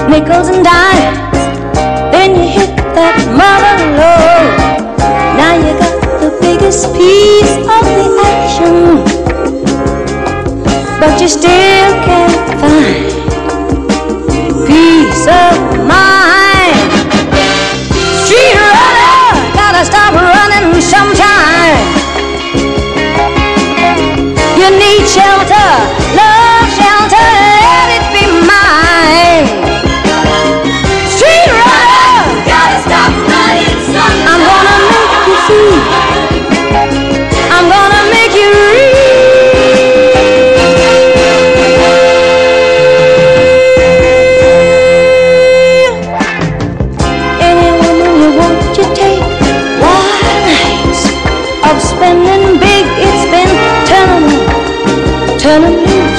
nickels and dimes, then you hit that mother load. Now you got the biggest piece of the action, but you still can't find peace of mind. Street runner, gotta stop running sometime. You need shelter, love shelter, let it be mine. Street runner, Gotta stop running sometime. I'm gonna make you see, I'm gonna make you real. Any woman you want, you take wild nights of spending big. It's been turning loose.